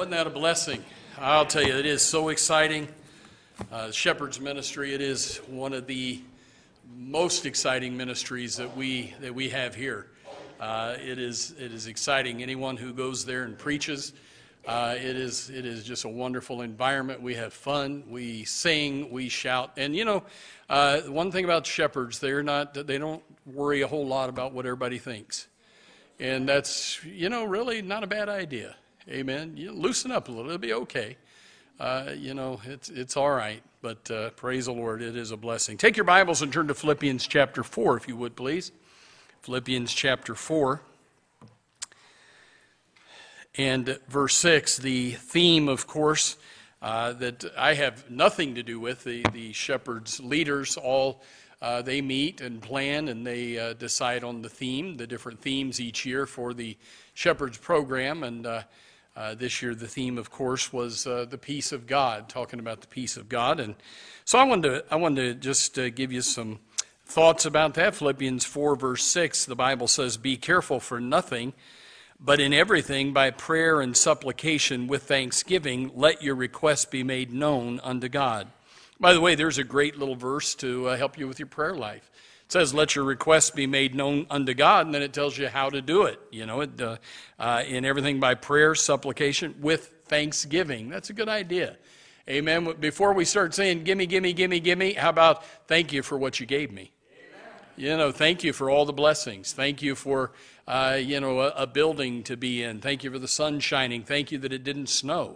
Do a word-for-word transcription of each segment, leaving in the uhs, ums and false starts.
Wasn't that a blessing? I'll tell you, it is so exciting. Uh, Shepherd's Ministry, it is one of the most exciting ministries that we that we have here. Uh, it is it is exciting. Anyone who goes there and preaches, uh, it is it is just a wonderful environment. We have fun. We sing. We shout. And you know, uh, one thing about shepherds, they're not they don't worry a whole lot about what everybody thinks, and that's you know really not a bad idea. Amen. You loosen up a little. It'll be okay. Uh, you know, it's it's all right. But uh, praise the Lord, it is a blessing. Take your Bibles and turn to Philippians chapter four, if you would, please. Philippians chapter four. And verse six, the theme, of course, uh, that I have nothing to do with. The, the shepherds' leaders, all uh, they meet and plan, and they uh, decide on the theme, the different themes each year for the shepherds' program. And uh, Uh, this year, the theme, of course, was uh, the peace of God, talking about the peace of God. And so I wanted to, I wanted to just uh, give you some thoughts about that. Philippians four, verse six, the Bible says, "Be careful for nothing, but in everything, by prayer and supplication with thanksgiving, let your requests be made known unto God." By the way, there's a great little verse to uh, help you with your prayer life. It says, "Let your requests be made known unto God," and then it tells you how to do it. You know, it, uh, uh, in everything by prayer, supplication, with thanksgiving. That's a good idea. Amen. Before we start saying, gimme, gimme, gimme, gimme, how about thank you for what you gave me? Amen. You know, thank you for all the blessings. Thank you for, uh, you know, a, a building to be in. Thank you for the sun shining. Thank you that it didn't snow.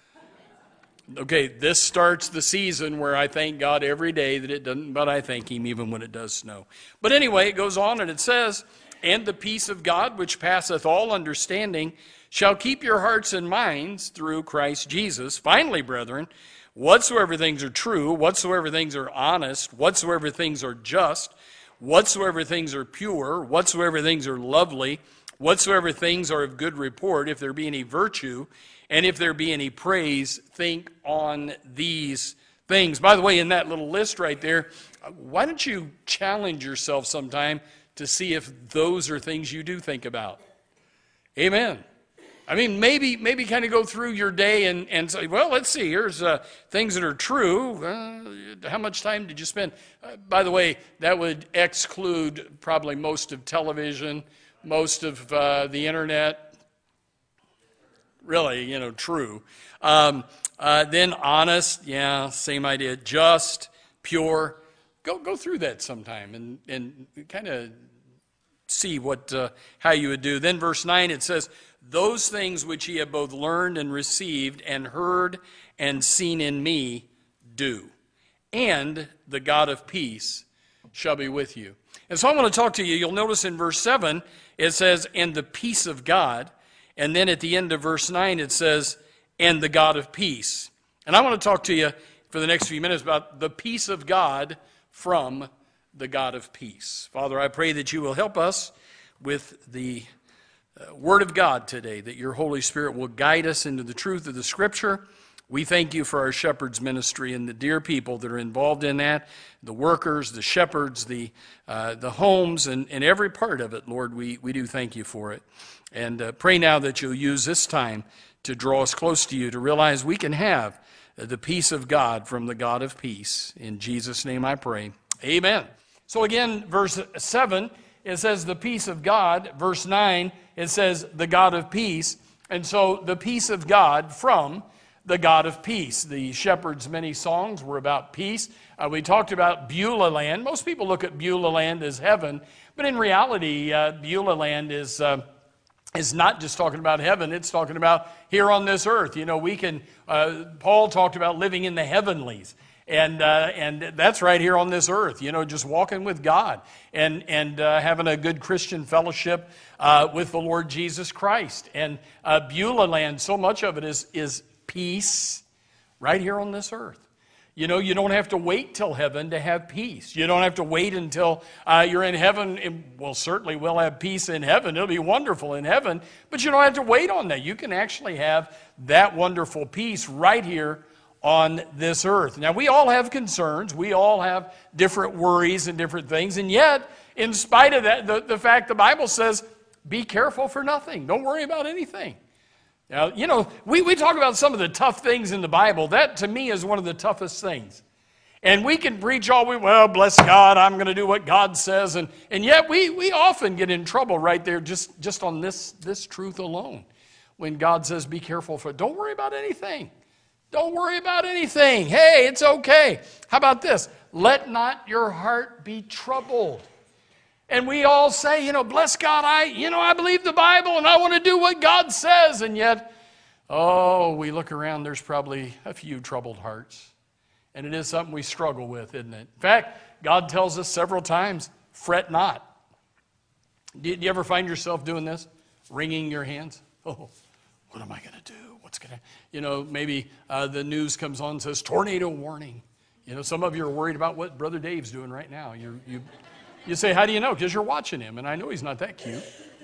Okay, this starts the season where I thank God every day that it doesn't, but I thank Him even when it does snow. But anyway, it goes on and it says, "And the peace of God, which passeth all understanding, shall keep your hearts and minds through Christ Jesus. Finally, brethren, whatsoever things are true, whatsoever things are honest, whatsoever things are just, whatsoever things are pure, whatsoever things are lovely, whatsoever things are of good report, if there be any virtue, and if there be any praise, think on these things." By the way, in that little list right there, why don't you challenge yourself sometime to see if those are things you do think about? Amen. I mean, maybe maybe kind of go through your day and, and say, well, let's see, here's uh, things that are true. Uh, how much time did you spend? Uh, by the way, that would exclude probably most of television, most of uh, the internet. Really, you know, true. Um, uh, then honest, yeah, same idea. Just, pure. Go go through that sometime and, and kind of see what uh, how you would do. Then verse nine, it says, "Those things which ye have both learned and received and heard and seen in me, do. And the God of peace shall be with you." And so I want to talk to you. You'll notice in verse seven, it says, "And the peace of God." And then at the end of verse nine, it says, "And the God of peace." And I want to talk to you for the next few minutes about the peace of God from the God of peace. Father, I pray that you will help us with the uh, Word of God today, that your Holy Spirit will guide us into the truth of the Scripture. We thank you for our shepherds ministry and the dear people that are involved in that, the workers, the shepherds, the uh, the homes, and, and every part of it, Lord. We, we do thank you for it. And uh, pray now that you'll use this time to draw us close to you, to realize we can have the peace of God from the God of peace. In Jesus' name I pray. Amen. So again, verse seven, it says the peace of God. Verse nine, it says the God of peace. And so the peace of God from the God of peace. The shepherds' many songs were about peace. Uh, we talked about Beulah land. Most people look at Beulah land as heaven, but in reality, uh, Beulah land is... Uh, is not just talking about heaven, it's talking about here on this earth. You know, we can, uh, Paul talked about living in the heavenlies. And uh, and that's right here on this earth, you know, just walking with God and, and uh, having a good Christian fellowship uh, with the Lord Jesus Christ. And uh, Beulah land, so much of it is, is peace right here on this earth. You know, you don't have to wait till heaven to have peace. You don't have to wait until uh, you're in heaven. And, well, certainly we'll have peace in heaven. It'll be wonderful in heaven. But you don't have to wait on that. You can actually have that wonderful peace right here on this earth. Now, we all have concerns. We all have different worries and different things. And yet, in spite of that, the, the fact the Bible says, be careful for nothing. Don't worry about anything. Now, you know, we, we talk about some of the tough things in the Bible. That, to me, is one of the toughest things. And we can preach all we, well, bless God, I'm going to do what God says. And, and yet we, we often get in trouble right there just, just on this, this truth alone. When God says, be careful for it. Don't worry about anything. Don't worry about anything. Hey, it's okay. How about this? Let not your heart be troubled. And we all say, you know, bless God, I, you know, I believe the Bible and I want to do what God says. And yet, oh, we look around, there's probably a few troubled hearts. And it is something we struggle with, isn't it? In fact, God tells us several times, fret not. Do you ever find yourself doing this? Wringing your hands? Oh, what am I going to do? What's going to, you know, maybe uh, the news comes on and says, tornado warning. You know, some of you are worried about what Brother Dave's doing right now. You you you say, how do you know? Because you're watching him, and I know he's not that cute.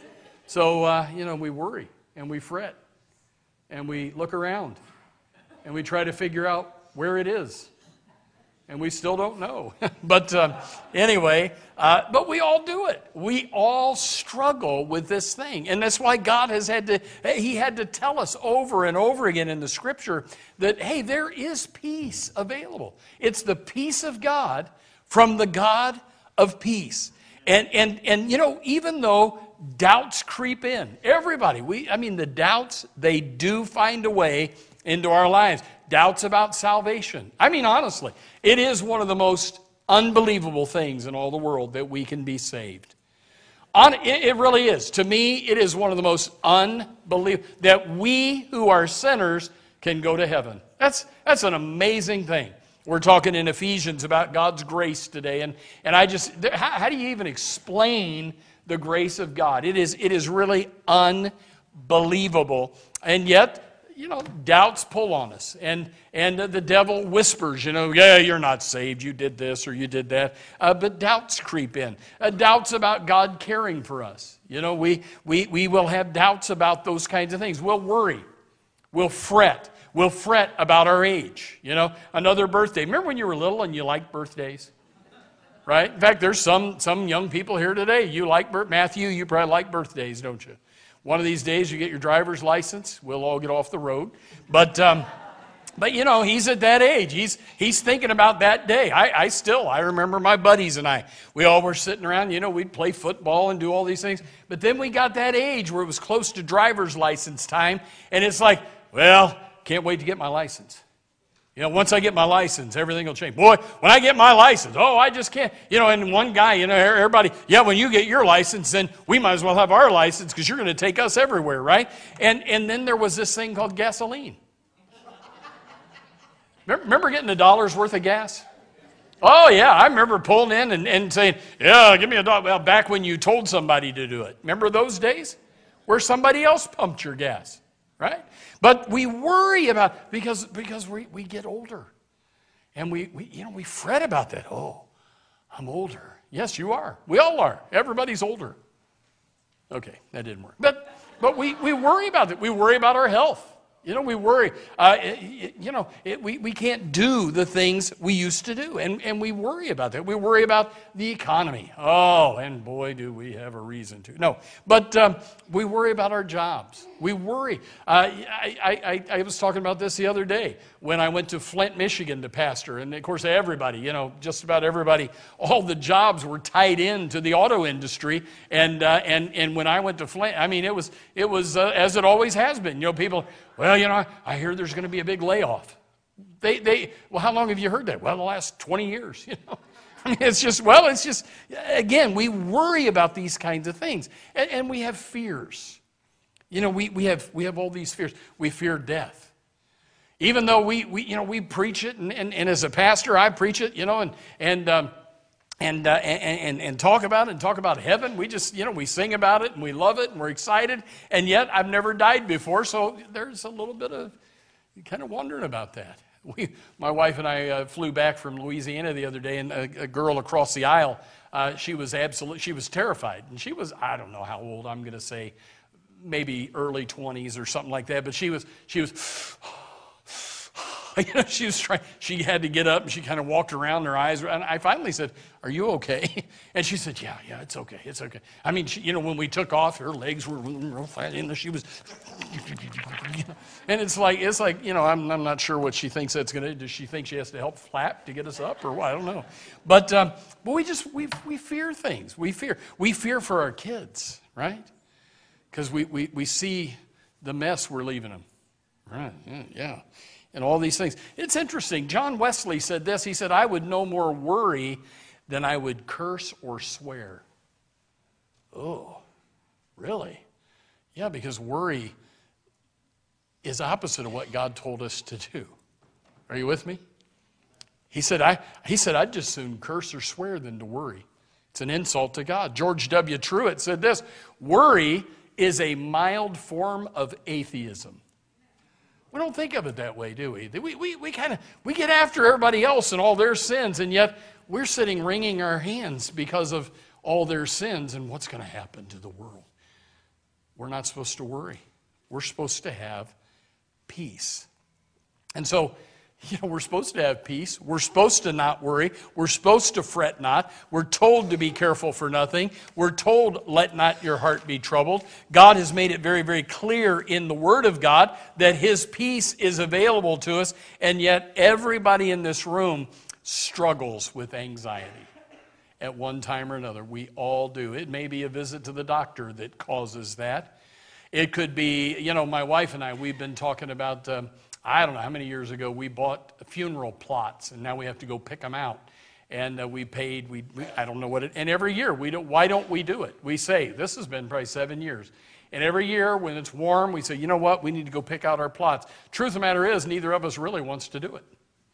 So, uh, you know, we worry, and we fret, and we look around, and we try to figure out where it is. And we still don't know. but um, anyway, uh, but we all do it. We all struggle with this thing. And that's why God has had to, he had to tell us over and over again in the scripture that, hey, there is peace available. It's the peace of God from the God of peace. And, and, and you know, even though doubts creep in, everybody, we, I mean, the doubts, they do find a way into our lives. Doubts about salvation. I mean, honestly, it is one of the most unbelievable things in all the world that we can be saved. On, it, it really is. To me, it is one of the most unbelievable, that we who are sinners can go to heaven. That's, that's an amazing thing. We're talking in Ephesians about God's grace today, and, and I just, how, how do you even explain the grace of God? It is, it is really unbelievable, and yet, you know, doubts pull on us, and and the devil whispers, you know, yeah, you're not saved, you did this or you did that, uh, but doubts creep in, uh, doubts about God caring for us. You know, we, we, we will have doubts about those kinds of things. We'll worry, we'll fret, we'll fret about our age, you know, another birthday. Remember when you were little and you liked birthdays? Right? In fact, there's some, some young people here today, you like birth, Matthew, you probably like birthdays, don't you? One of these days you get your driver's license, we'll all get off the road. But, um, but you know, he's at that age. He's, he's thinking about that day. I, I still, I remember my buddies and I, we all were sitting around, you know, we'd play football and do all these things. But then we got that age where it was close to driver's license time. And it's like, well, can't wait to get my license. You know, once I get my license, everything will change. Boy, when I get my license, oh, I just can't. You know, and one guy, you know, everybody, yeah, when you get your license, then we might as well have our license because you're going to take us everywhere, right? And and then there was this thing called gasoline. Remember getting a dollar's worth of gas? Oh, yeah, I remember pulling in and, and saying, yeah, give me a dollar. Well, back when you told somebody to do it. Remember those days where somebody else pumped your gas, right? But we worry about, because, because we, we get older. And we, we, you know, we fret about that. Oh, I'm older. Yes, you are. We all are. Everybody's older. Okay, that didn't work. But, but we, we worry about it. We worry about our health. You know, we worry. Uh, it, you know, it, we, we can't do the things we used to do. And, and we worry about that. We worry about the economy. Oh, and boy, do we have a reason to. No, but um, we worry about our jobs. We worry. Uh, I, I, I was talking about this the other day when I went to Flint, Michigan to pastor. And, of course, everybody, you know, just about everybody, all the jobs were tied into the auto industry. And uh, and and when I went to Flint, I mean, it was, it was uh, as it always has been. You know, people, well, you know, I hear there's going to be a big layoff. They, they, well, how long have you heard that? Well, the last twenty years, you know. I mean, it's just, well, it's just, again, we worry about these kinds of things. And, and we have fears. You know, we, we have we have all these fears. We fear death. Even though we, we you know, we preach it, and, and, and as a pastor, I preach it, you know, and, and, um, and, uh, and, and, and talk about it and talk about heaven. We just, you know, we sing about it and we love it and we're excited. And yet I've never died before, so there's a little bit of kind of wondering about that. We, my wife and I uh, flew back from Louisiana the other day, and a, a girl across the aisle, uh, she was absolutely, she was terrified. And she was, I don't know how old, I'm going to say maybe early twenties or something like that, but she was, she was, you know, she was trying, she had to get up and she kind of walked around, her eyes, and I finally said, are you okay? And she said, yeah, yeah, it's okay, it's okay. I mean, she, you know, when we took off, her legs were real flat, and she was, And it's like, it's like, you know, I'm, I'm not sure what she thinks that's going to, does she think she has to help flap to get us up or what? I don't know. But, um, but we just, we, we fear things. We fear. We fear for our kids, right? Because we, we, we see the mess we're leaving them. Right, yeah, yeah. And all these things. It's interesting. John Wesley said this. He said, I would no more worry than I would curse or swear. Oh, really? Yeah, because worry is opposite of what God told us to do. Are you with me? He said, I, he said, I'd just soon curse or swear than to worry. It's an insult to God. George W. Truett said this, worry is a mild form of atheism. We don't think of it that way, do we? We, we, we kind of, we get after everybody else and all their sins, and yet we're sitting wringing our hands because of all their sins and what's going to happen to the world. We're not supposed to worry. We're supposed to have peace. And so, you know, we're supposed to have peace. We're supposed to not worry. We're supposed to fret not. We're told to be careful for nothing. We're told, let not your heart be troubled. God has made it very, very clear in the Word of God that His peace is available to us, and yet everybody in this room struggles with anxiety at one time or another. We all do. It may be a visit to the doctor that causes that. It could be, you know, my wife and I, we've been talking about, um, I don't know how many years ago, we bought funeral plots, and now we have to go pick them out. And uh, we paid, we, we I don't know what it, and every year, we don't, why don't we do it? We say, this has been probably seven years. And every year, when it's warm, we say, you know what, we need to go pick out our plots. Truth of the matter is, neither of us really wants to do it.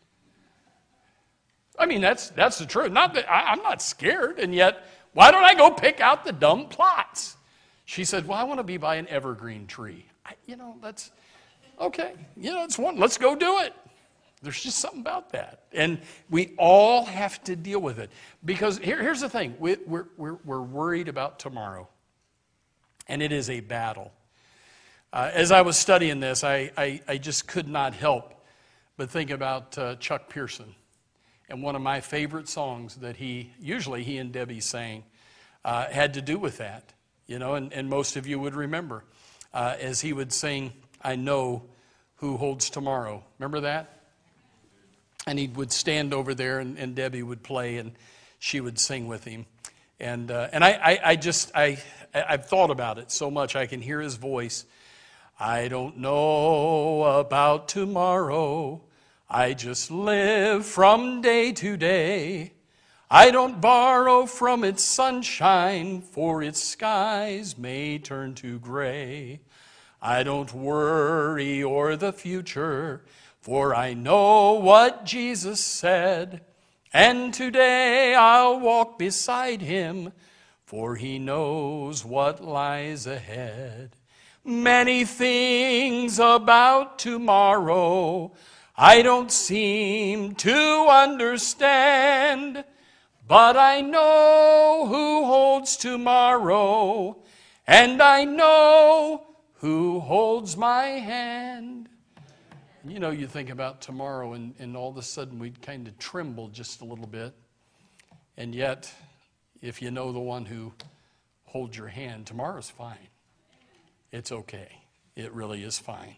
I mean, that's that's the truth. Not that I, I'm not scared, and yet, why don't I go pick out the dumb plots? She said, well, I want to be by an evergreen tree. I, you know, that's, okay. You know, it's one. Let's go do it. There's just something about that. And we all have to deal with it. Because here, here's the thing. We, we're, we're, we're worried about tomorrow. And it is a battle. Uh, as I was studying this, I, I, I just could not help but think about uh, Chuck Pearson. And one of my favorite songs that he, usually he and Debbie sang, uh, had to do with that. You know, and, and most of you would remember uh, as he would sing, I know who holds tomorrow. Remember that? And he would stand over there and, and Debbie would play and she would sing with him. And uh, and I, I, I just, I, I've thought about it so much. I can hear his voice. I don't know about tomorrow. I just live from day to day. I don't borrow from its sunshine, for its skies may turn to gray. I don't worry o'er the future, for I know what Jesus said. And today I'll walk beside Him, for He knows what lies ahead. Many things about tomorrow I don't seem to understand, but I know who holds tomorrow, and I know who holds my hand. You know, you think about tomorrow, and, and all of a sudden we'd kind of tremble just a little bit. And yet, if you know the one who holds your hand, tomorrow's fine. It's okay. It really is fine.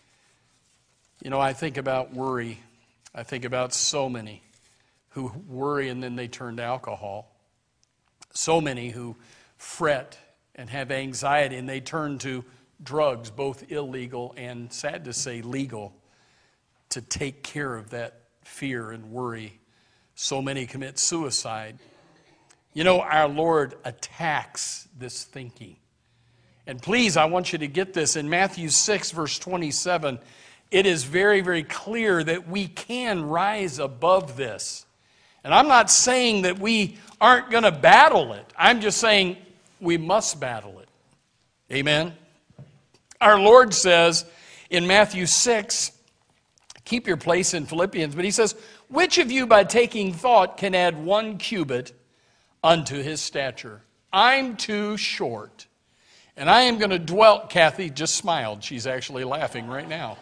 You know, I think about worry. I think about so many who worry and then they turn to alcohol. So many who fret and have anxiety and they turn to drugs, both illegal and, sad to say, legal, to take care of that fear and worry. So many commit suicide. You know, our Lord attacks this thinking. And please, I want you to get this. In Matthew six, verse twenty-seven, it is very, very clear that we can rise above this. And I'm not saying that we aren't going to battle it. I'm just saying we must battle it. Amen? Our Lord says in Matthew six, keep your place in Philippians, but He says, which of you by taking thought can add one cubit unto his stature? I'm too short. And I am going to dwell, Kathy just smiled. She's actually laughing right now.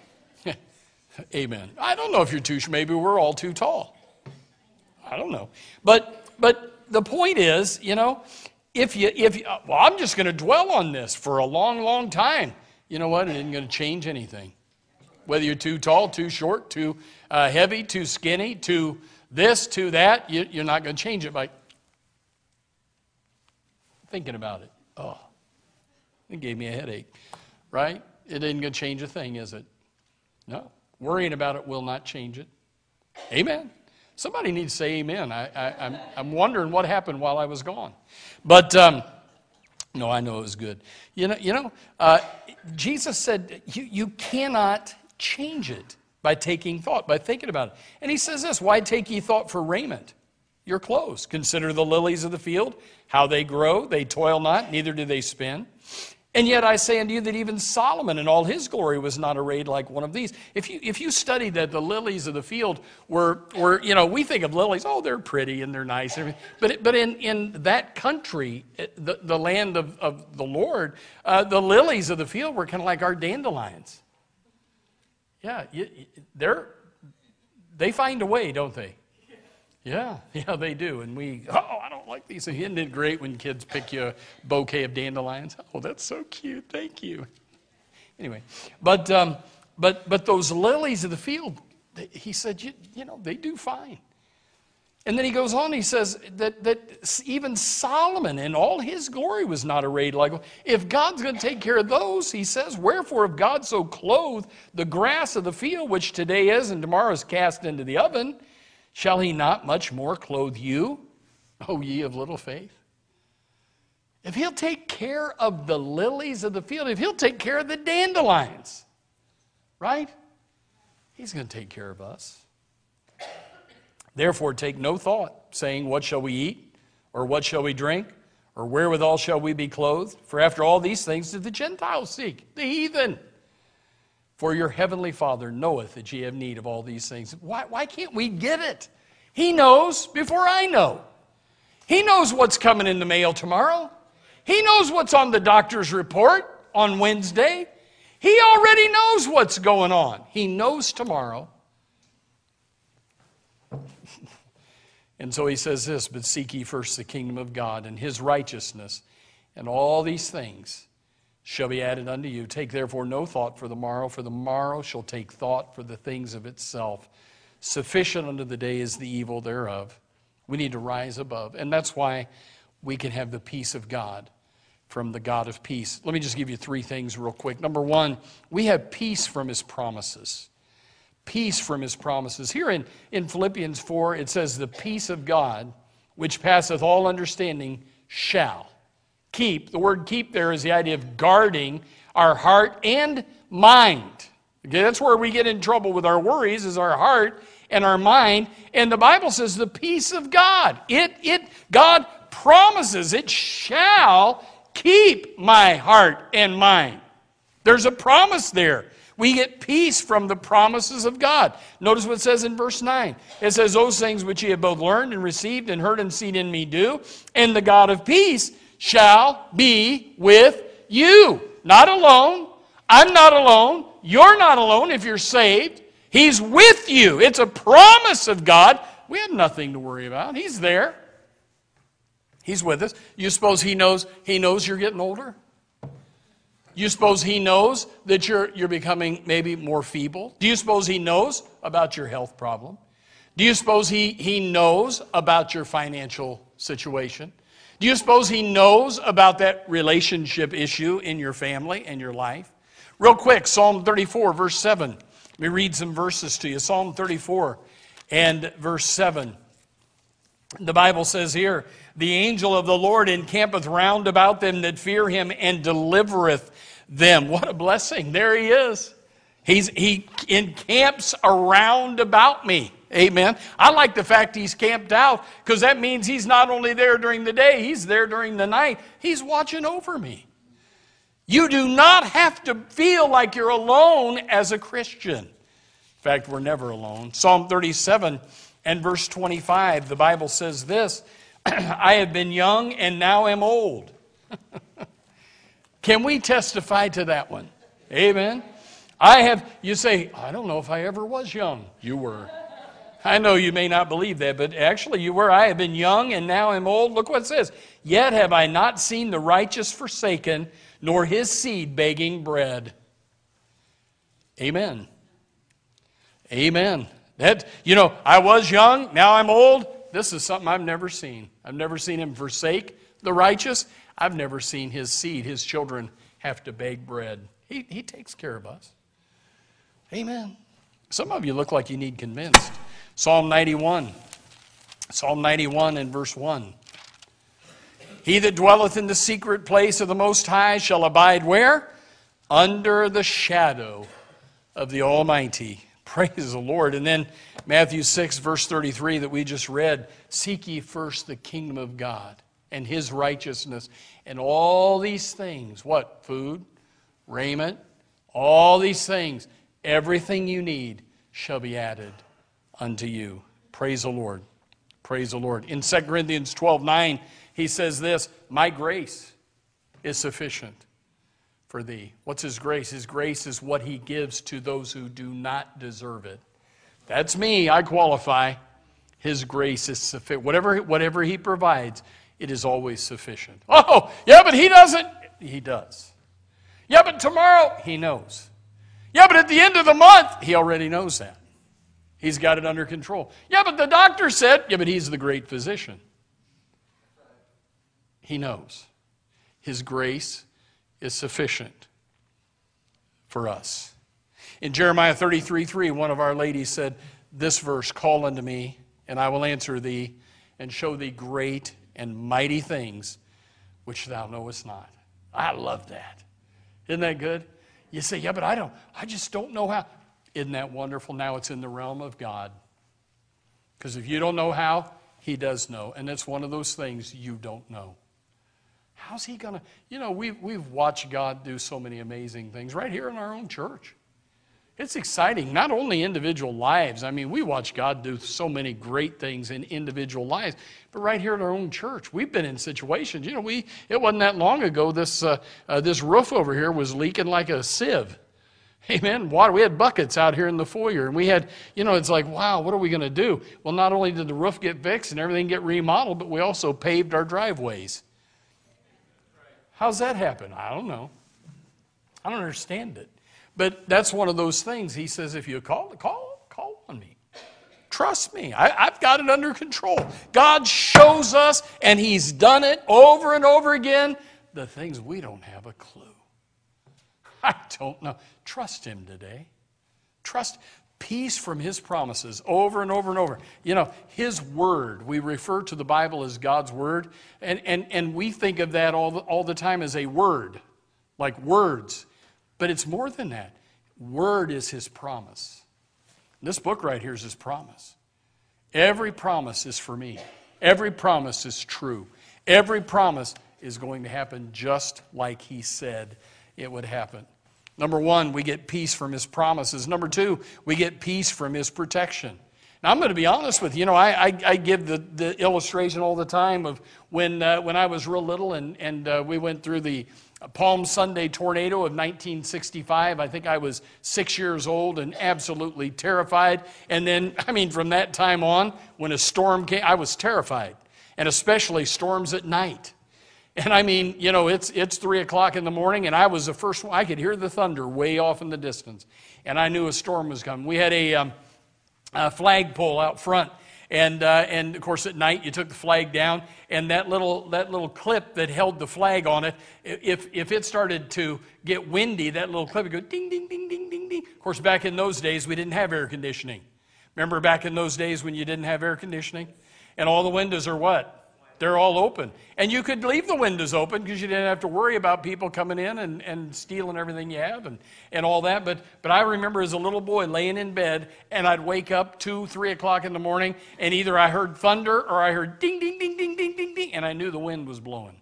Amen. I don't know if you're too, maybe we're all too tall. I don't know. But but the point is, you know, if you, if you, well, I'm just going to dwell on this for a long, long time. you know what? It isn't going to change anything. Whether you're too tall, too short, too uh, heavy, too skinny, too this, too that, you, you're not going to change it by thinking about it. Oh, it gave me a headache, right? It isn't going to change a thing, is it? No. Worrying about it will not change it. Amen. Somebody needs to say amen. I, I, I'm, I'm wondering what happened while I was gone. But, um, no, I know it was good. You know, you know uh, Jesus said you, you cannot change it by taking thought, by thinking about it. And he says this, why take ye thought for raiment? Your clothes. Consider the lilies of the field, how they grow. They toil not, neither do they spin. And yet I say unto you that even Solomon in all his glory was not arrayed like one of these. If you if you study that the lilies of the field were, were you know, we think of lilies, oh, they're pretty and they're nice. And everything. But, but in, in that country, the, the land of, of the Lord, uh, the lilies of the field were kind of like our dandelions. Yeah, you, they're, they find a way, don't they? Yeah, yeah, they do. And we, oh, I don't like these. Isn't it great when kids pick you a bouquet of dandelions? Oh, that's so cute. Thank you. Anyway, but um, but but those lilies of the field, they, he said, you, you know, they do fine. And then he goes on, he says that, that even Solomon in all his glory was not arrayed like one. If God's going to take care of those, he says, wherefore if God so clothed the grass of the field, which today is and tomorrow is cast into the oven, shall he not much more clothe you, O ye of little faith? If he'll take care of the lilies of the field, if he'll take care of the dandelions, right? He's going to take care of us. Therefore take no thought, saying, what shall we eat? Or what shall we drink? Or wherewithal shall we be clothed? For after all these things do the Gentiles seek, the heathen. For your heavenly Father knoweth that ye have need of all these things. Why, why can't we get it? He knows before I know. He knows what's coming in the mail tomorrow. He knows what's on the doctor's report on Wednesday. He already knows what's going on. He knows tomorrow. And so he says this, but seek ye first the kingdom of God and his righteousness, and all these things shall be added unto you. Take therefore no thought for the morrow, for the morrow shall take thought for the things of itself. Sufficient unto the day is the evil thereof. We need to rise above. And that's why we can have the peace of God from the God of peace. Let me just give you three things real quick. Number one, we have peace from his promises. Peace from his promises. Here in, in Philippians four, it says, the peace of God, which passeth all understanding, shall keep. The word keep there is the idea of guarding our heart and mind. Okay, that's where we get in trouble with our worries, is our heart and our mind. And the Bible says the peace of God. It, it, God promises it shall keep my heart and mind. There's a promise there. We get peace from the promises of God. Notice what it says in verse nine. It says, those things which ye have both learned and received and heard and seen in me do, and the God of peace shall be with you. Not alone. I'm not alone. You're not alone if you're saved. He's with you. It's a promise of God. We have nothing to worry about. He's there. He's with us. You suppose he knows, he knows you're getting older? You suppose he knows that you're, you're becoming maybe more feeble? Do you suppose he knows about your health problem? Do you suppose he, he knows about your financial situation? Do you suppose he knows about that relationship issue in your family and your life? Real quick, Psalm thirty-four, verse seven. Let me read some verses to you. Psalm thirty-four and verse seven. The Bible says here, the angel of the Lord encampeth round about them that fear him and delivereth them. What a blessing. There he is. He's, he encamps around about me. Amen. I like the fact he's camped out, because that means he's not only there during the day, he's there during the night. He's watching over me. You do not have to feel like you're alone as a Christian. In fact, we're never alone. Psalm thirty-seven and verse twenty-five, the Bible says this, I have been young and now am old. Can we testify to that one? Amen. I have, you say, I don't know if I ever was young. You were. I know you may not believe that, but actually you were. I have been young and now am old. Look what it says. Yet have I not seen the righteous forsaken, nor his seed begging bread. Amen. Amen. That, you know, I was young, now I'm old. This is something I've never seen. I've never seen him forsake the righteous. I've never seen his seed, his children, have to beg bread. He, he takes care of us. Amen. Some of you look like you need convinced. Psalm ninety-one. Psalm ninety-one and verse one. He that dwelleth in the secret place of the Most High shall abide where? Under the shadow of the Almighty. Praise the Lord. And then Matthew six, verse thirty-three that we just read. Seek ye first the kingdom of God and his righteousness. And all these things, what? Food, raiment, all these things, everything you need shall be added unto you. Praise the Lord. Praise the Lord. In Second Corinthians twelve nine, he says this, my grace is sufficient for thee. What's his grace? His grace is what he gives to those who do not deserve it. That's me. I qualify. His grace is sufficient. Whatever, whatever he provides, it is always sufficient. Oh, yeah, but he doesn't. He does. Yeah, but tomorrow, he knows. Yeah, but at the end of the month, he already knows that. He's got it under control. Yeah, but the doctor said, yeah, but he's the great physician. He knows. His grace is sufficient for us. In Jeremiah thirty-three three, one of our ladies said this verse, call unto me, and I will answer thee, and show thee great and mighty things which thou knowest not. I love that. Isn't that good? You say, yeah, but I don't, I just don't know how. Isn't that wonderful? Now it's in the realm of God. Because if you don't know how, he does know. And it's one of those things you don't know. How's he going to, you know, we've, we've watched God do so many amazing things right here in our own church. It's exciting, not only individual lives. I mean, we watch God do so many great things in individual lives, but right here in our own church, we've been in situations. You know, we it wasn't that long ago, this uh, uh, this roof over here was leaking like a sieve. Amen. Water. We had buckets out here in the foyer, and we had, you know, it's like, wow, what are we going to do? Well, not only did the roof get fixed and everything get remodeled, but we also paved our driveways. How's that happen? I don't know. I don't understand it. But that's one of those things. He says, if you call, call, call on me. Trust me. I, I've got it under control. God shows us, and he's done it over and over again, the things we don't have a clue. I don't know. Trust him today. Trust peace from his promises over and over and over. You know, his word, we refer to the Bible as God's word, and, and, and we think of that all the, all the time as a word, like words. But it's more than that. Word is his promise. This book right here is his promise. Every promise is for me. Every promise is true. Every promise is going to happen just like he said it would happen. Number one, we get peace from his promises. Number two, we get peace from his protection. Now, I'm going to be honest with you. You know, I, I, I give the, the illustration all the time of when uh, when I was real little and, and uh, we went through the Palm Sunday tornado of nineteen sixty-five. I think I was six years old and absolutely terrified. And then, I mean, from that time on, when a storm came, I was terrified. And especially storms at night. And I mean, you know, it's it's three o'clock in the morning, and I was the first one. I could hear the thunder way off in the distance. And I knew a storm was coming. We had a, um, a flagpole out front. And uh, and of course at night you took the flag down, and that little that little clip that held the flag on it, if if it started to get windy, that little clip would go ding ding ding ding ding ding. Of course, back in those days we didn't have air conditioning. Remember back in those days when you didn't have air conditioning, and all the windows are what? They're all open. And you could leave the windows open because you didn't have to worry about people coming in and, and stealing everything you have and, and all that. But but I remember as a little boy laying in bed, and I'd wake up two, three o'clock in the morning, and either I heard thunder or I heard ding, ding, ding, ding, ding, ding, ding, and I knew the wind was blowing.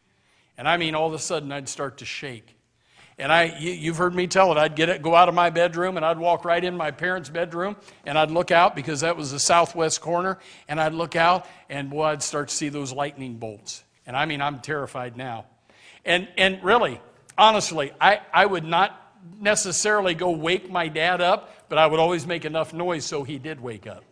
And I mean, all of a sudden I'd start to shake. And I, you, you've heard me tell it, I'd get it, go out of my bedroom, and I'd walk right in my parents' bedroom, and I'd look out, because that was the southwest corner, and I'd look out, and boy, I'd start to see those lightning bolts. And I mean, I'm terrified now. And and really, honestly, I, I would not necessarily go wake my dad up, but I would always make enough noise so he did wake up.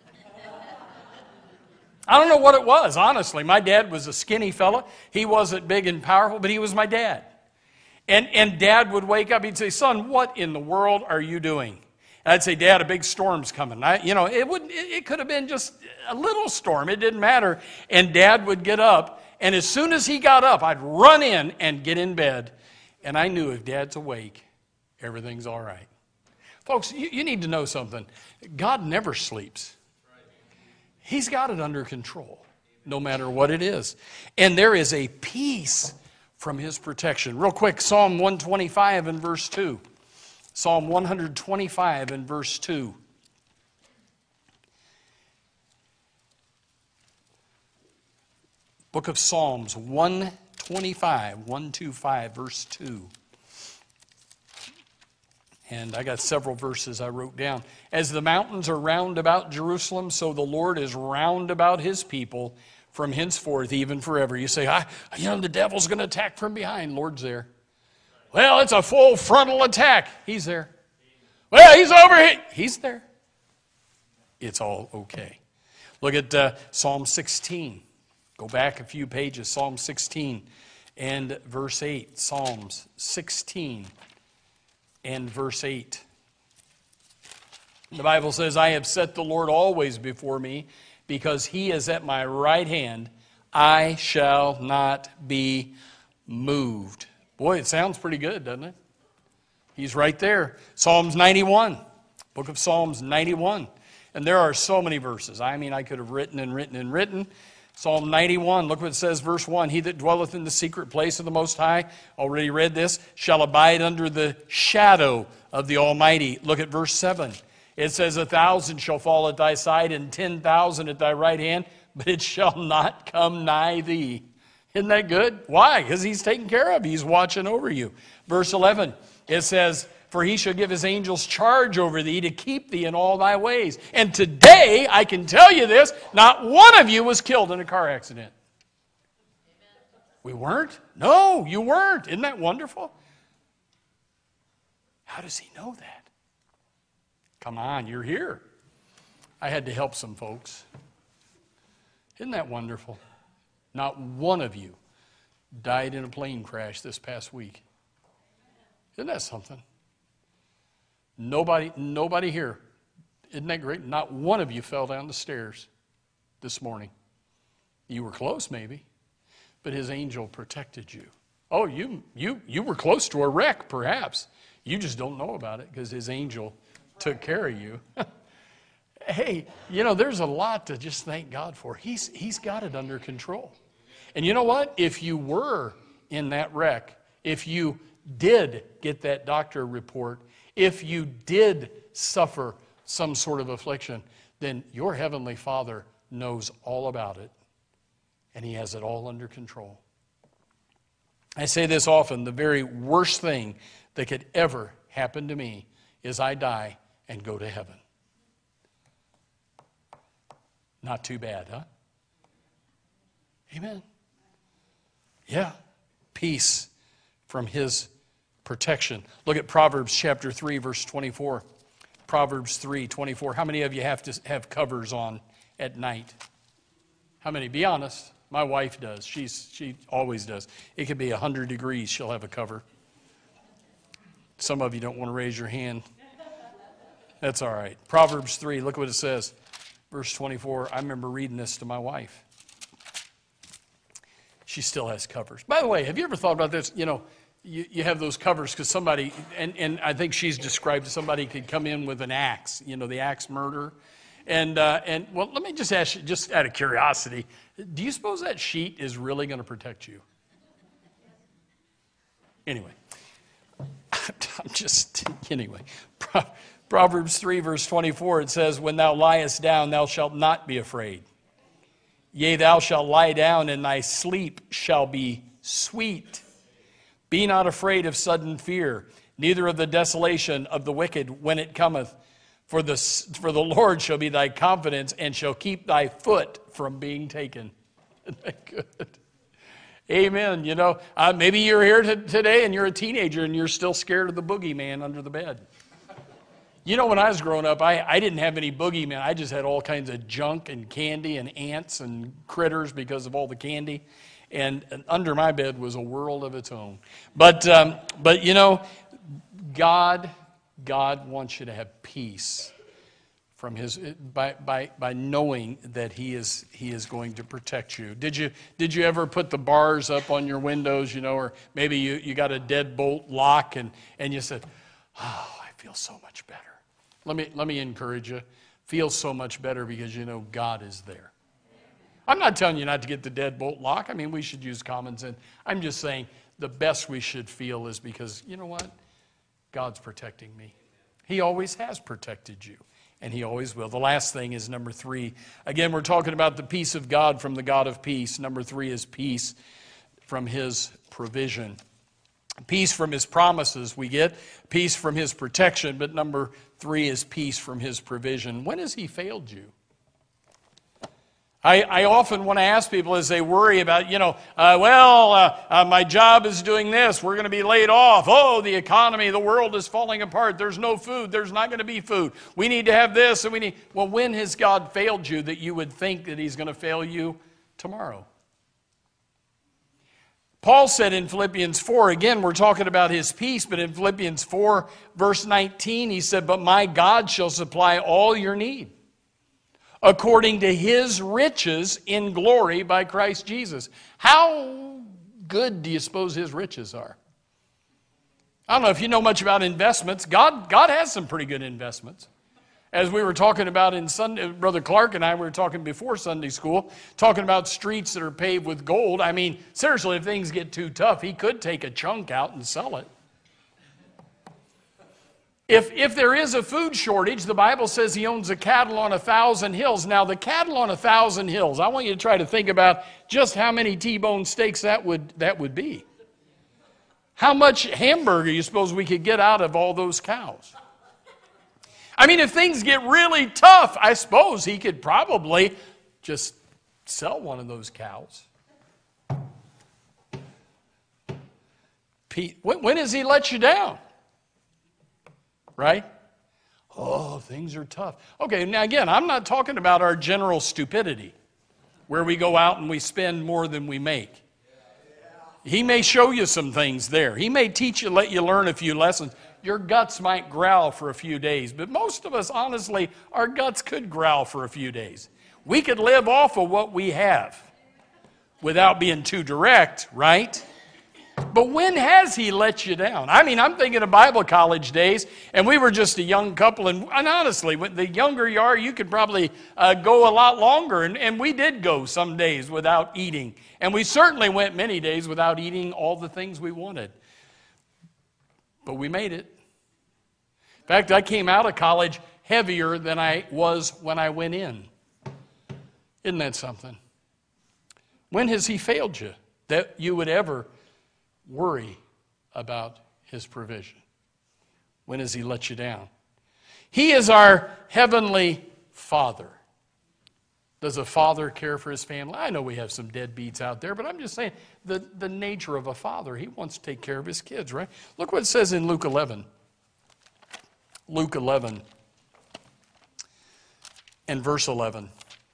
I don't know what it was, honestly. My dad was a skinny fella. He wasn't big and powerful, but he was my dad. And, and Dad would wake up, he'd say, son, what in the world are you doing? And I'd say, Dad, a big storm's coming. I, you know, it, wouldn't, it, it could have been just a little storm. It didn't matter. And Dad would get up, and as soon as he got up, I'd run in and get in bed. And I knew if Dad's awake, everything's all right. Folks, you, you need to know something. God never sleeps. He's got it under control, no matter what it is. And there is a peace from his protection. Real quick, Psalm one twenty-five and verse two. Psalm one twenty-five and verse two. Book of Psalms one twenty-five, one twenty-five, verse two. And I got several verses I wrote down. As the mountains are round about Jerusalem, so the Lord is round about his people from henceforth, even forever. You say, I, you know, the devil's going to attack from behind. Lord's there. Well, it's a full frontal attack. He's there. Well, he's over here. He's there. It's all okay. Look at uh, Psalm sixteen. Go back a few pages. Psalm sixteen and verse eight. Psalms sixteen and verse eight. The Bible says, I have set the Lord always before me, because he is at my right hand. I shall not be moved. Boy, it sounds pretty good, doesn't it? He's right there. Psalms ninety-one. Book of Psalms ninety-one. And there are so many verses. I mean, I could have written and written and written. Psalm ninety-one, look what it says, verse one. He that dwelleth in the secret place of the Most High, already read this, shall abide under the shadow of the Almighty. Look at verse seven. It says, a thousand shall fall at thy side and ten thousand at thy right hand, but it shall not come nigh thee. Isn't that good? Why? Because he's taking care of you. He's watching over you. Verse eleven, it says, for he shall give his angels charge over thee to keep thee in all thy ways. And today, I can tell you this, not one of you was killed in a car accident. Amen. We weren't? No, you weren't. Isn't that wonderful? How does he know that? Come on, you're here. I had to help some folks. Isn't that wonderful? Not one of you died in a plane crash this past week. Isn't that something? Nobody, nobody here. Isn't that great? Not one of you fell down the stairs this morning. You were close, maybe, but his angel protected you. Oh, you, you, you were close to a wreck, perhaps. You just don't know about it because his angel took care of you. Hey, you know, there's a lot to just thank God for. He's, he's got it under control. And you know what? If you were in that wreck, if you did get that doctor report, if you did suffer some sort of affliction, then your Heavenly Father knows all about it, and he has it all under control. I say this often, the very worst thing that could ever happen to me is I die and go to heaven. Not too bad, huh? Amen. Yeah, peace from his protection. Look at Proverbs chapter three, verse twenty-four. Proverbs three, twenty-four. How many of you have to have covers on at night? How many? Be honest. My wife does. She's she always does. It could be one hundred degrees, she'll have a cover. Some of you don't want to raise your hand. That's all right. Proverbs three, look what it says. Verse twenty-four. I remember reading this to my wife. She still has covers. By the way, have you ever thought about this? You know, you, you have those covers because somebody, and, and I think she's described somebody could come in with an axe, you know, the axe murder. And, uh, and well, let me just ask you, just out of curiosity, do you suppose that sheet is really going to protect you? Anyway, I'm just, anyway. Proverbs three, verse twenty-four, it says, when thou liest down, thou shalt not be afraid. Yea, thou shalt lie down, and thy sleep shall be sweet. Be not afraid of sudden fear, neither of the desolation of the wicked when it cometh. For the, for the Lord shall be thy confidence, and shall keep thy foot from being taken. Isn't that good? Amen. You know, uh, maybe you're here t- today, and you're a teenager, and you're still scared of the boogeyman under the bed. You know, when I was growing up, I, I didn't have any boogeyman. I just had all kinds of junk and candy and ants and critters because of all the candy. and, and under my bed was a world of its own. But, um, but you know, God, God wants you to have peace from his by by by knowing that he is he is going to protect you. Did you did you ever put the bars up on your windows, you know, or maybe you, you got a deadbolt lock and, and you said, "Oh, I feel so much better." Let me let me encourage you. Feel so much better because you know God is there. I'm not telling you not to get the deadbolt lock. I mean, we should use common sense. I'm just saying the best we should feel is because, you know what? God's protecting me. He always has protected you. And he always will. The last thing is number three. Again, we're talking about the peace of God from the God of peace. Number three is peace from his provision. Peace from his promises we get. Peace from his protection. But number three is peace from his provision. When has he failed you? I, I often want to ask people as they worry about, you know, uh, well, uh, uh, my job is doing this. We're going to be laid off. Oh, the economy, the world is falling apart. There's no food. There's not going to be food. We need to have this and we need. Well, when has God failed you that you would think that he's going to fail you tomorrow? Paul said in Philippians four, again, we're talking about his peace, but in Philippians four, verse nineteen, he said, "But my God shall supply all your need, according to his riches in glory by Christ Jesus." How good do you suppose his riches are? I don't know if you know much about investments. God, God has some pretty good investments. As we were talking about in Sunday, Brother Clark and I were talking before Sunday school, talking about streets that are paved with gold. I mean, seriously, if things get too tough, he could take a chunk out and sell it. If, if there is a food shortage, the Bible says he owns a cattle on a thousand hills. Now, the cattle on a thousand hills, I want you to try to think about just how many T-bone steaks that would, that would be. How much hamburger you suppose we could get out of all those cows? I mean, if things get really tough, I suppose he could probably just sell one of those cows. Pete, when, when has he let you down? Right? Oh, things are tough. Okay, now again, I'm not talking about our general stupidity, where we go out and we spend more than we make. He may show you some things there. He may teach you, let you learn a few lessons. Your guts might growl for a few days, but most of us, honestly, our guts could growl for a few days. We could live off of what we have without being too direct, right? But when has he let you down? I mean, I'm thinking of Bible college days, and we were just a young couple, and, and honestly, when the younger you are, you could probably uh, go a lot longer, and, and we did go some days without eating, and we certainly went many days without eating all the things we wanted. But we made it. In fact, I came out of college heavier than I was when I went in. Isn't that something? When has he failed you that you would ever worry about his provision? When has he let you down? He is our heavenly Father. Does a father care for his family? I know we have some deadbeats out there, but I'm just saying the, the nature of a father, he wants to take care of his kids, right? Look what it says in Luke eleven. Luke eleven and verse eleven.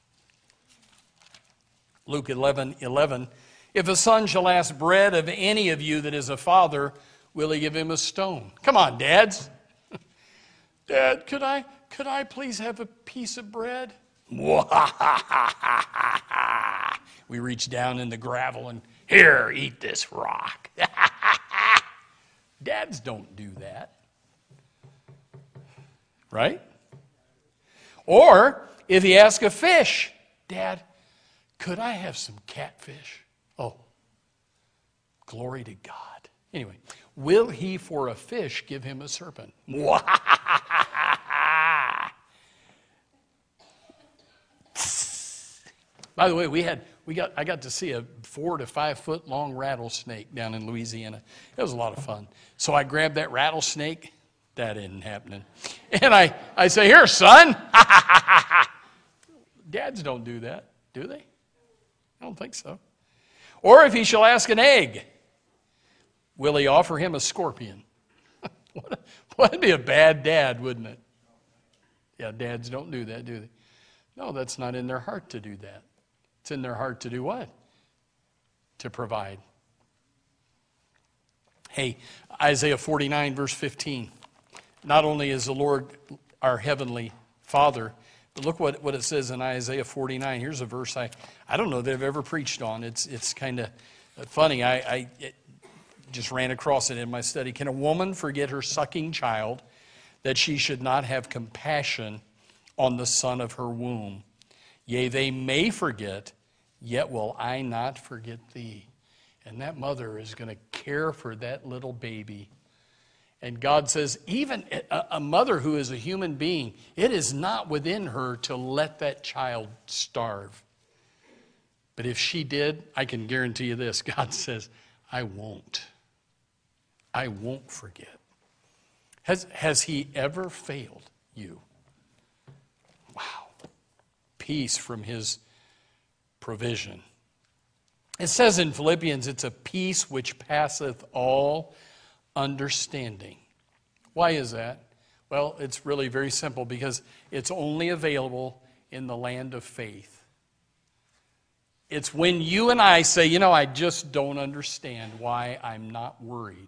Luke eleven, eleven. "If a son shall ask bread of any of you that is a father, will he give him a stone?" Come on, dads. Dad, could I, could I please have a piece of bread? We reach down in the gravel and, "Here, eat this rock." Dads don't do that. Right? Or if he asks a fish, "Dad, could I have some catfish?" Oh, glory to God. Anyway, will he for a fish give him a serpent? By the way, we had we got I got to see a four to five foot long rattlesnake down in Louisiana. It was a lot of fun. So I grabbed that rattlesnake. That isn't happening. And I, I say, "Here, son." Dads don't do that, do they? I don't think so. Or if he shall ask an egg, will he offer him a scorpion? What a, that'd be a bad dad, wouldn't it? Yeah, dads don't do that, do they? No, that's not in their heart to do that. It's in their heart to do what? to provide. Hey, Isaiah forty-nine, verse fifteen. Not only is the Lord our heavenly Father, but look what, what it says in Isaiah forty-nine. Here's a verse I, I don't know that I've ever preached on. It's it's kind of funny. I, I just ran across it in my study. Can a woman forget her sucking child, that she should not have compassion on the son of her womb? Yea, they may forget, yet will I not forget thee. And that mother is going to care for that little baby. And God says, even a mother who is a human being, it is not within her to let that child starve. But if she did, I can guarantee you this. God says, I won't. I won't forget. Has, has he ever failed you? Wow. Peace from his provision. It says in Philippians, it's a peace which passeth all understanding. Why is that? Well, it's really very simple, because it's only available in the land of faith. It's when you and I say, you know, I just don't understand why I'm not worried.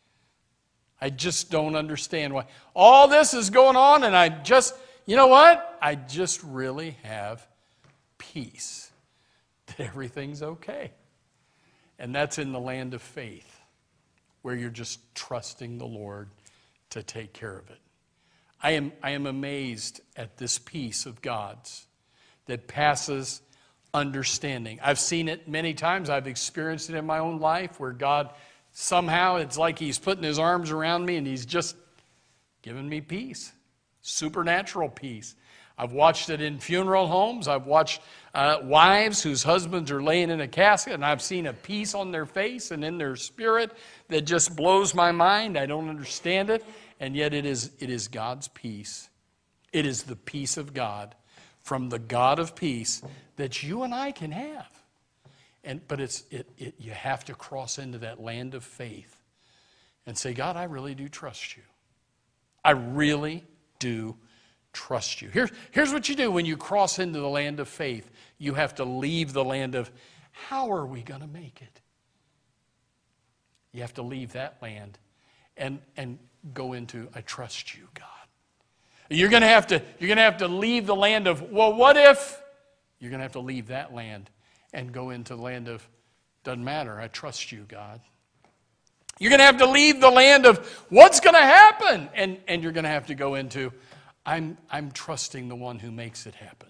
I just don't understand why. All this is going on, and I just, you know what? I just really have peace that everything's okay. And that's in the land of faith, where you're just trusting the Lord to take care of it. I am, I am amazed at this peace of God's that passes understanding. I've seen it many times. I've experienced it in my own life, where God somehow, it's like he's putting his arms around me and he's just giving me peace, supernatural peace. I've watched it in funeral homes. I've watched uh, wives whose husbands are laying in a casket, and I've seen a peace on their face and in their spirit that just blows my mind. I don't understand it, and yet it is, it is God's peace. It is the peace of God from the God of peace that you and I can have. And but it's it, it you have to cross into that land of faith and say, God, I really do trust you. I really do trust you. Here's, here's what you do when you cross into the land of faith. You have to leave the land of, how are we going to make it? You have to leave that land and, and go into, I trust you, God. You're going to have to, you're going to have to leave the land of, well, what if? You're going to have to leave that land and go into the land of, doesn't matter, I trust you, God. You're going to have to leave the land of, what's going to happen? And, and you're going to have to go into, I'm, I'm trusting the one who makes it happen.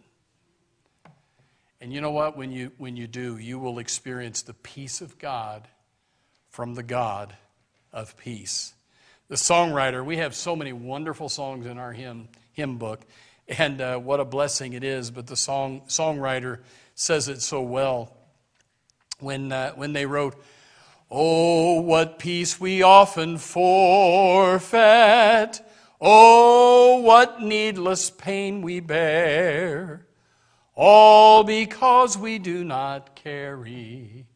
And you know what? When you, when you do, you will experience the peace of God from the God of peace. The songwriter, we have so many wonderful songs in our hymn, hymn book, and uh, what a blessing it is. But the song songwriter says it so well when, uh, when they wrote, oh, what peace we often forfeit. Oh, what needless pain we bear, all because we do not carry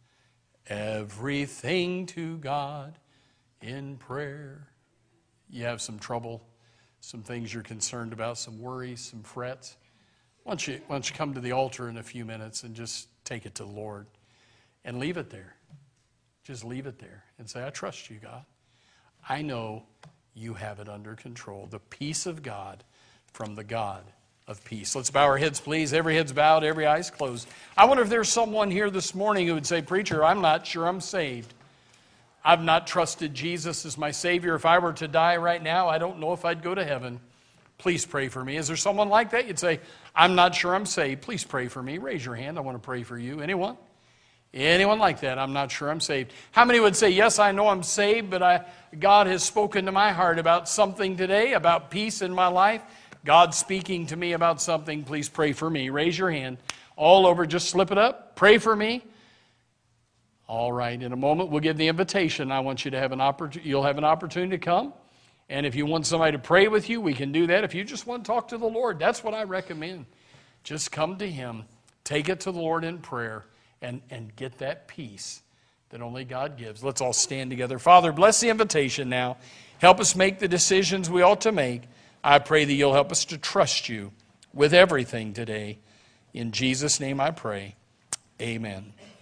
everything to God in prayer. You have some trouble, some things you're concerned about, some worries, some frets. Why don't you, why don't you come to the altar in a few minutes and just take it to the Lord and leave it there. Just leave it there and say, I trust you, God. I know you have it under control. The peace of God from the God of peace. Let's bow our heads, please. Every head's bowed, every eye's closed. I wonder if there's someone here this morning who would say, preacher, I'm not sure I'm saved. I've not trusted Jesus as my Savior. If I were to die right now, I don't know if I'd go to heaven. Please pray for me. Is there someone like that? You'd say, I'm not sure I'm saved. Please pray for me. Raise your hand. I want to pray for you. Anyone? Anyone like that? I'm not sure I'm saved. How many would say, yes, I know I'm saved, but I, God has spoken to my heart about something today, about peace in my life. God's speaking to me about something. Please pray for me. Raise your hand. All over, just slip it up. Pray for me. All right, in a moment we'll give the invitation. I want you to have an opportunity, you'll have an opportunity to come. And if you want somebody to pray with you, we can do that. If you just want to talk to the Lord, that's what I recommend. Just come to Him, take it to the Lord in prayer, and, and get that peace that only God gives. Let's all stand together. Father, bless the invitation now. Help us make the decisions we ought to make. I pray that you'll help us to trust you with everything today. In Jesus' name I pray. Amen.